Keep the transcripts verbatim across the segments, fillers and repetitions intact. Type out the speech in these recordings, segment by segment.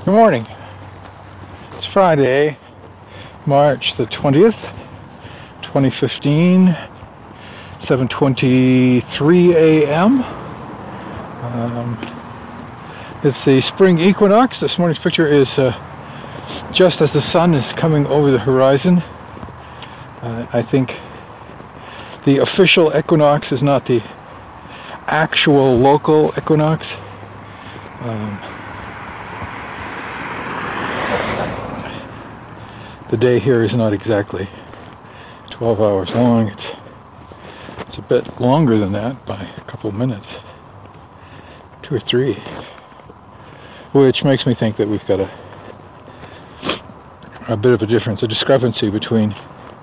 Good morning. It's Friday, March the twentieth, twenty fifteen, seven twenty-three a m Um, it's the spring equinox. This morning's picture is uh, just as the sun is coming over the horizon. Uh, I think the official equinox is not the actual local equinox. Um, the day here is not exactly twelve hours long. It's it's a bit longer than that by a couple of minutes, two or three, which makes me think that we've got a a bit of a difference, a discrepancy between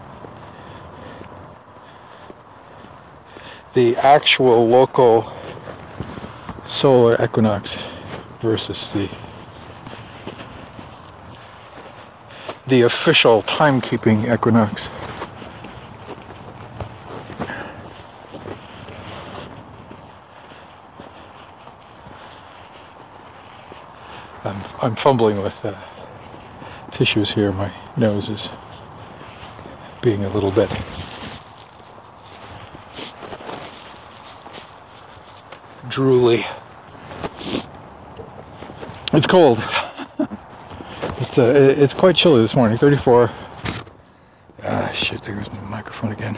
the actual local solar equinox versus the the official timekeeping equinox. I'm, I'm fumbling with uh, tissues here. My nose is being a little bit drooly. It's cold. It's uh, it's quite chilly this morning. thirty-four. Ah, shit! There goes my microphone again.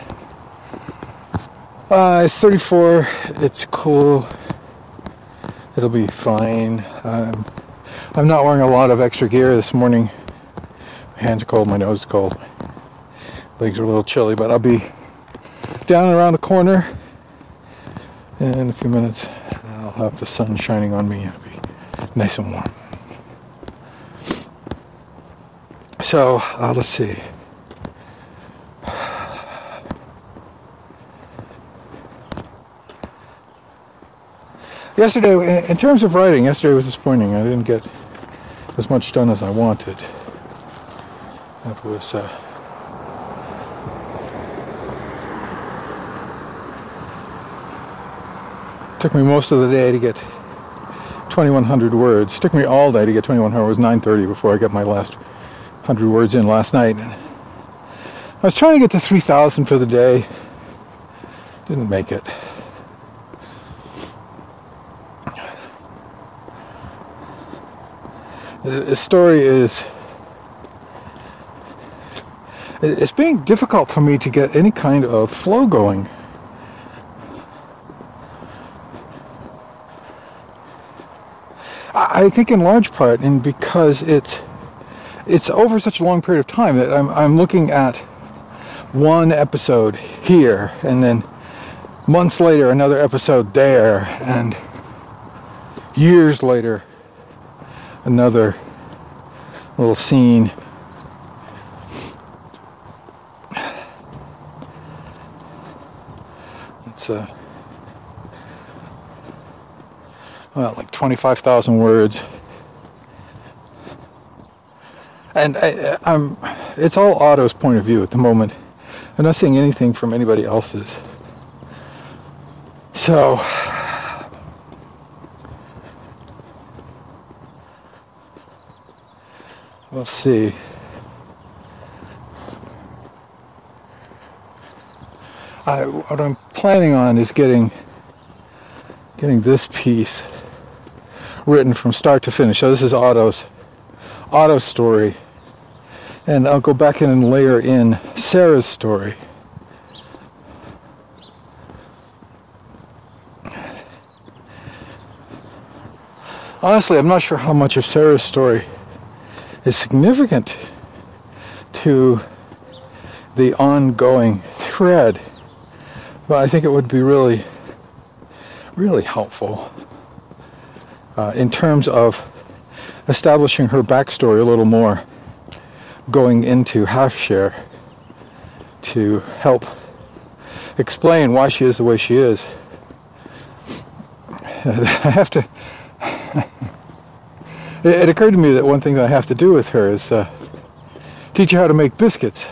Uh, it's thirty-four. It's cool. It'll be fine. Um, I'm not wearing a lot of extra gear this morning. My hands are cold. My nose is cold. Legs are a little chilly, but I'll be down around the corner in a few minutes. I'll have the sun shining on me. It'll be nice and warm. So, uh, let's see. Yesterday, in terms of writing, yesterday was disappointing. I didn't get as much done as I wanted. That was, uh, took me most of the day to get twenty-one hundred words. It took me all day to get twenty-one hundred. It was nine thirty before I got my last one hundred words in last night. I was trying to get to three thousand for the day. Didn't make it. The story is... It's being difficult for me to get any kind of flow going. I think in large part, and because it's it's over such a long period of time that I'm I'm looking at one episode here, and then months later another episode there, and years later another little scene. It's uh, well, like twenty-five thousand words. And I, I'm, it's all Otto's point of view at the moment. I'm not seeing anything from anybody else's. So, we'll see. I, what I'm planning on is getting, getting this piece written from start to finish. So this is Otto's, Otto's story. And I'll go back in and layer in Sarah's story. Honestly, I'm not sure how much of Sarah's story is significant to the ongoing thread, but I think it would be really, really helpful uh, in terms of establishing her backstory a little more, going into Half Share to help explain why she is the way she is. I have to... It occurred to me that one thing that I have to do with her is uh, teach her how to make biscuits.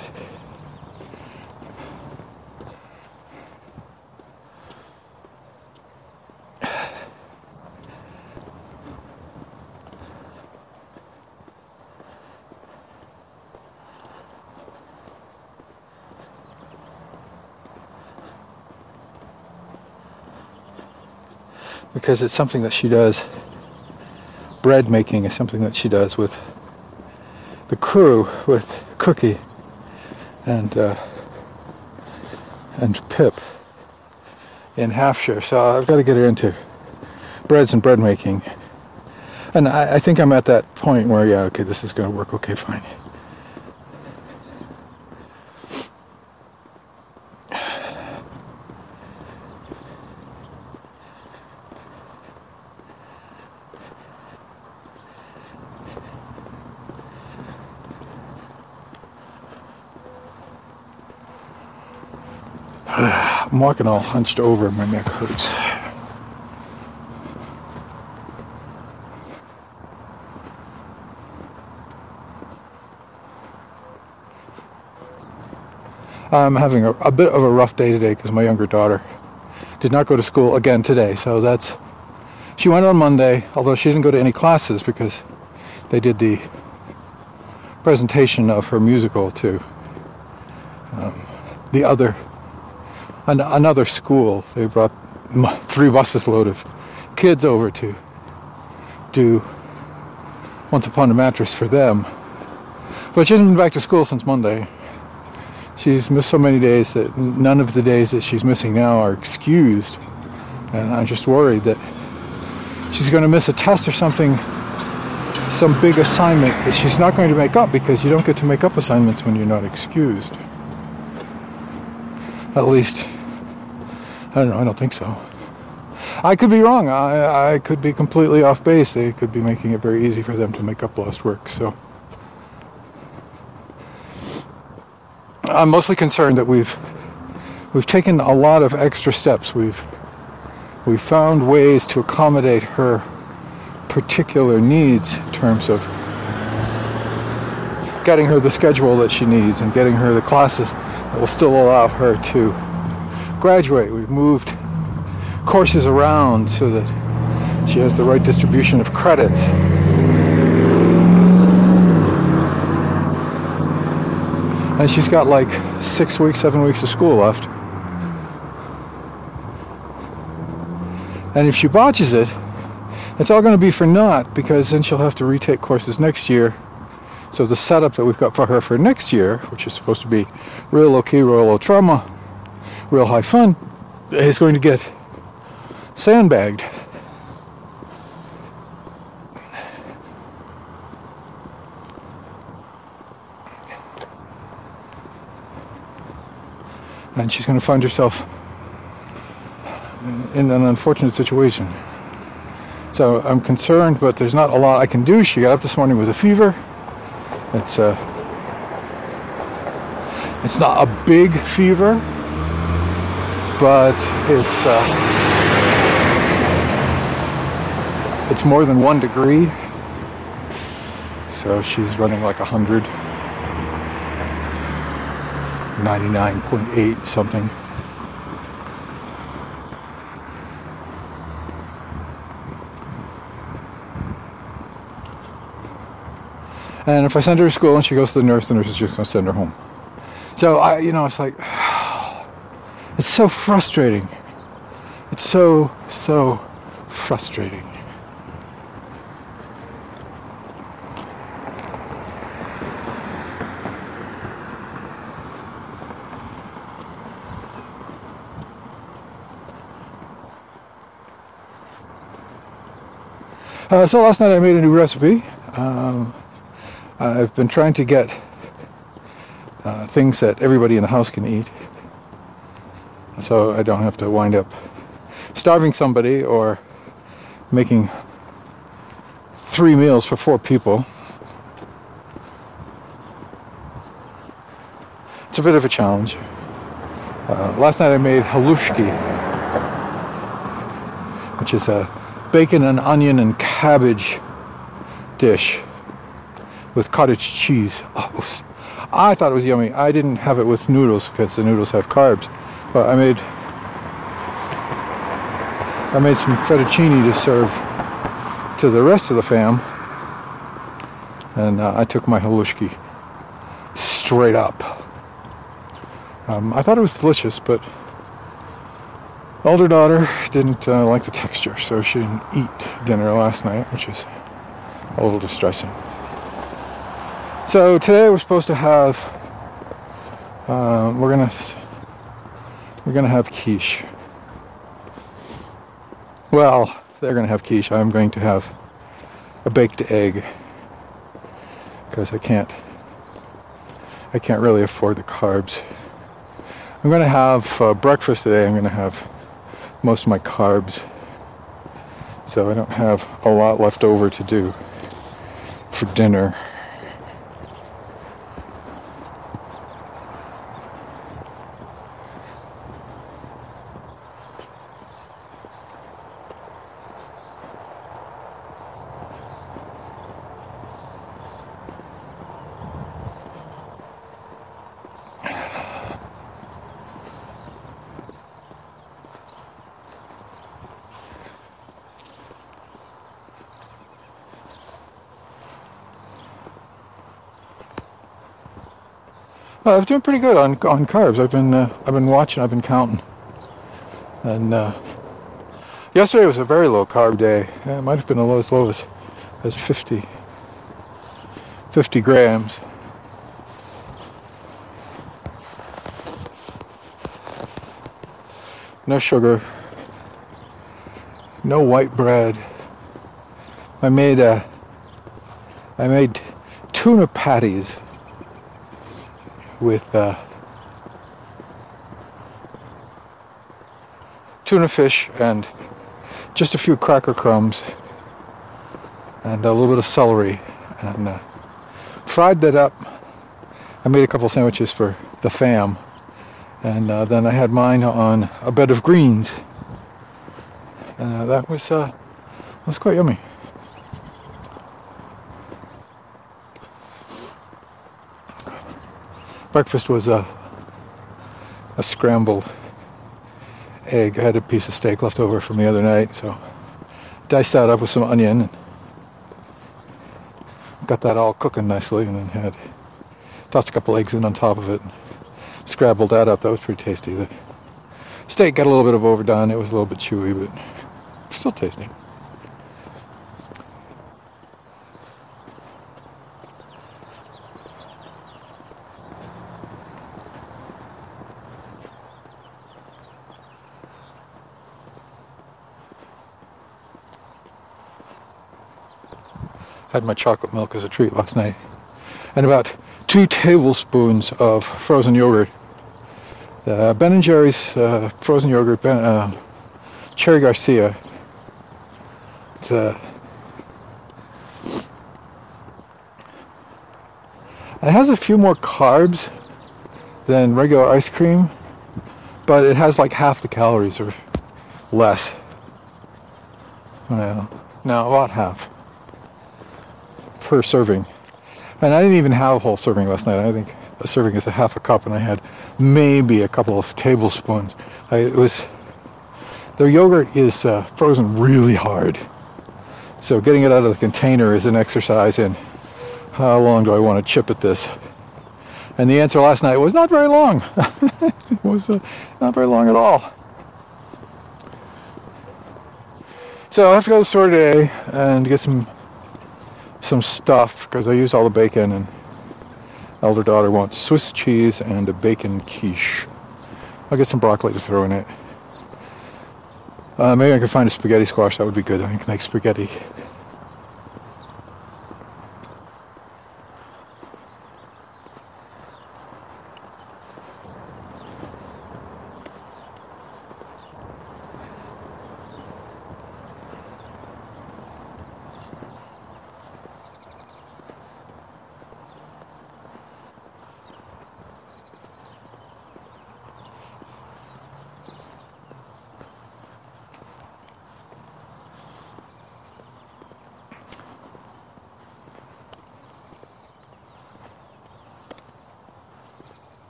because it's something that she does. Bread making is something that she does with the crew, with Cookie and uh, and Pip in Halfshire. So I've got to get her into breads and bread making. And I, I think I'm at that point where, yeah, okay, this is going to work. Okay, fine. I'm walking all hunched over, my neck hurts. I'm having a, a bit of a rough day today because my younger daughter did not go to school again today. So that's, she went on Monday, although she didn't go to any classes because they did the presentation of her musical to um, the other, an, another school. They brought three buses load of kids over to do Once Upon a Mattress for them. But she hasn't been back to school since Monday. She's missed so many days that none of the days that she's missing now are excused. And I'm just worried that she's going to miss a test or something, some big assignment that she's not going to make up, because you don't get to make up assignments when you're not excused. At least, I don't know, I don't think so. I could be wrong. I, I could be completely off base. They could be making it very easy for them to make up lost work. So I'm mostly concerned that we've we've taken a lot of extra steps. We've we've found ways to accommodate her particular needs in terms of getting her the schedule that she needs and getting her the classes that will still allow her to graduate. We've moved courses around so that she has the right distribution of credits. And she's got like six weeks, seven weeks of school left. And if she botches it, it's all going to be for naught, because then she'll have to retake courses next year. So the setup that we've got for her for next year, which is supposed to be real low key, real low trauma, real high fun, is going to get sandbagged. And she's going to find herself in an unfortunate situation. So I'm concerned, but there's not a lot I can do. She got up this morning with a fever. It's uh, it's not a big fever, but it's uh, it's more than one degree. So she's running like a hundred. ninety-nine point eight something. And if I send her to school and she goes to the nurse, the nurse is just going to send her home. So, I, you know, it's like, it's so frustrating. It's so, so frustrating. Uh, so last night I made a new recipe. Um, I've been trying to get uh, things that everybody in the house can eat, so I don't have to wind up starving somebody or making three meals for four people. It's a bit of a challenge. Uh, last night I made halushki, which is a bacon and onion and cabbage dish with cottage cheese. Oh, I thought it was yummy. I didn't have it with noodles because the noodles have carbs, but I made I made some fettuccine to serve to the rest of the fam, and uh, I took my halushki straight up. Um, I thought it was delicious, but Older daughter didn't uh, like the texture, so she didn't eat dinner last night, which is a little distressing. So today we're supposed to have, uh, we're gonna, we're gonna have quiche. Well, they're gonna have quiche. I'm going to have a baked egg because I can't, I can't really afford the carbs. I'm gonna have uh, breakfast today. I'm gonna have most of my carbs, so I don't have a lot left over to do for dinner. Well, I'm doing pretty good on on carbs. I've been uh, I've been watching. I've been counting. And uh, yesterday was a very low carb day. It might have been the lowest low as as fifty, fifty grams. No sugar. No white bread. I made a. I made tuna patties with uh, tuna fish and just a few cracker crumbs and a little bit of celery, and uh, fried that up. I made a couple sandwiches for the fam, and uh, then I had mine on a bed of greens, and uh, that was uh, was quite yummy. Breakfast was a, a scrambled egg. I had a piece of steak left over from the other night, so diced that up with some onion and got that all cooking nicely, and then had tossed a couple eggs in on top of it and scrambled that up. That was pretty tasty. The steak got a little bit of overdone. It was a little bit chewy, but still tasty. Had my chocolate milk as a treat last night, and about two tablespoons of frozen yogurt. Uh, Ben and Jerry's uh, frozen yogurt, ben, uh, Cherry Garcia. It's, uh, it has a few more carbs than regular ice cream, but it has like half the calories or less. Well, no, about half per serving. And I didn't even have a whole serving last night. I think a serving is a half a cup, and I had maybe a couple of tablespoons. I, it was their yogurt is uh, frozen really hard, so getting it out of the container is an exercise in how long do I want to chip at this. And the answer last night was not very long. It was uh, not very long at all. So I have to go to the store today and get some some stuff, because I used all the bacon, and elder daughter wants Swiss cheese and a bacon quiche. I'll get some broccoli to throw in it. Uh, maybe I can find a spaghetti squash. That would be good. I can make spaghetti.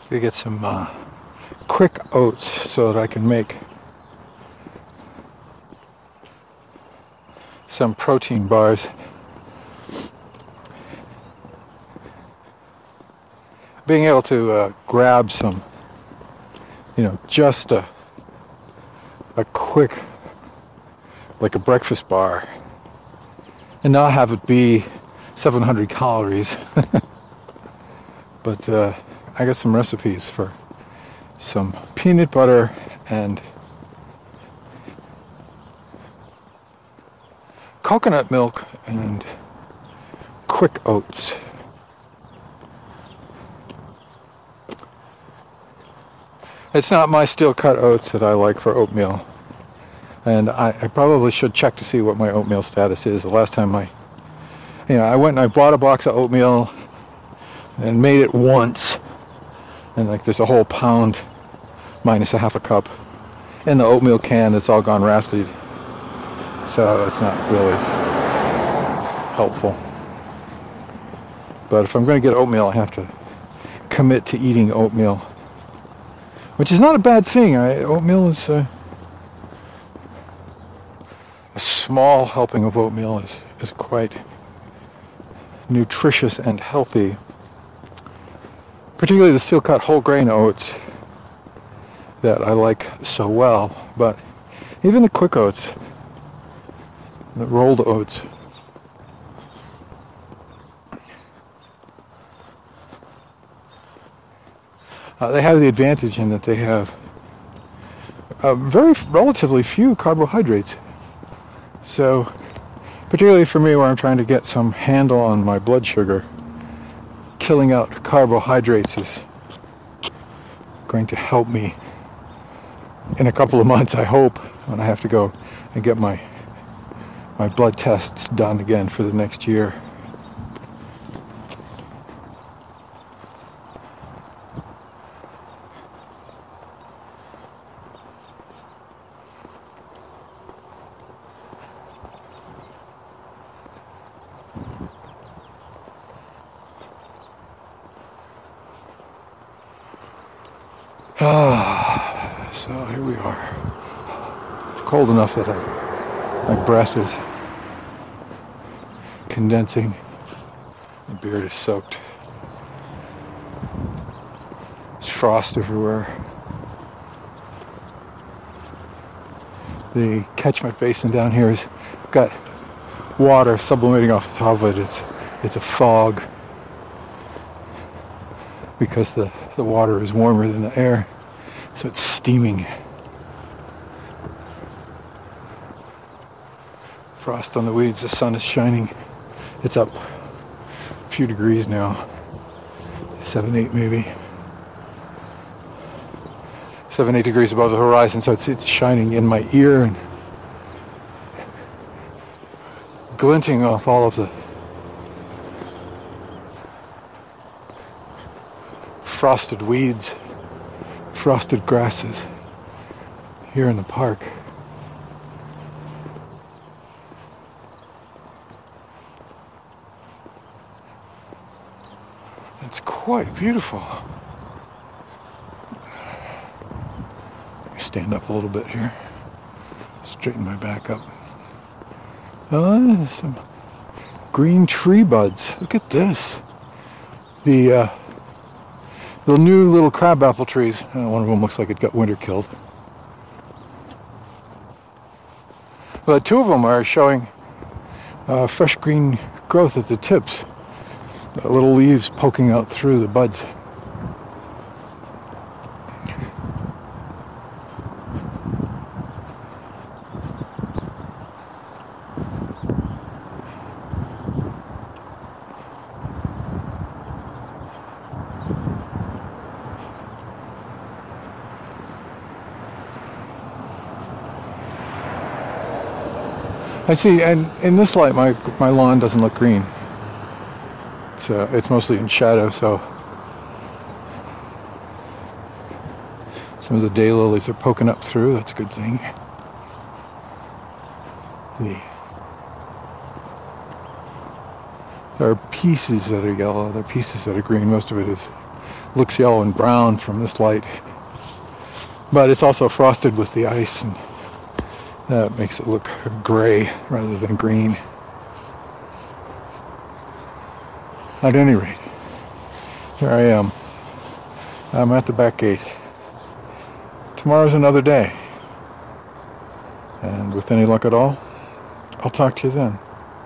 to get some uh, quick oats so that I can make some protein bars. Being able to uh, grab some, you know, just a, a quick, like a breakfast bar, and not have it be seven hundred calories. But uh, I got some recipes for some peanut butter and coconut milk and quick oats. It's not my steel cut oats that I like for oatmeal. And I, I probably should check to see what my oatmeal status is. The last time I, you know, I went and I bought a box of oatmeal and made it once. And like there's a whole pound minus a half a cup in the oatmeal can that's all gone rusty. So it's not really helpful. But if I'm going to get oatmeal, I have to commit to eating oatmeal. Which is not a bad thing. I, oatmeal is uh, a small helping of oatmeal is, is quite nutritious and healthy. Particularly the steel cut whole grain oats that I like so well. But even the quick oats, the rolled oats, Uh, they have the advantage in that they have uh, very relatively few carbohydrates. So, particularly for me where I'm trying to get some handle on my blood sugar, killing out carbohydrates is going to help me in a couple of months, I hope, when I have to go and get my my blood tests done again for the next year. Ah, so here we are. It's cold enough that I, my breath is condensing. My beard is soaked. There's frost everywhere. The catchment basin down here has got water sublimating off the top of it. It's it's a fog because the, the water is warmer than the air, so it's steaming. Frost on the weeds, the sun is shining. It's up a few degrees now, seven, eight maybe. Seven, eight degrees above the horizon, so it's it's shining in my ear and glinting off all of the frosted weeds, frosted grasses here in the park. It's quite beautiful. Stand up a little bit here. Straighten my back up. Oh, some green tree buds. Look at this. The uh, the new little crabapple trees. Uh, one of them looks like it got winter killed. But two of them are showing uh, fresh green growth at the tips. The little leaves poking out through the buds. I see, and in this light, my my lawn doesn't look green. It's uh, it's mostly in shadow, so some of the daylilies are poking up through. That's a good thing. The there are pieces that are yellow. There are pieces that are green. Most of it is looks yellow and brown from this light. But it's also frosted with the ice, and that makes it look gray rather than green. At any rate, here I am. I'm at the back gate. Tomorrow's another day. And with any luck at all, I'll talk to you then.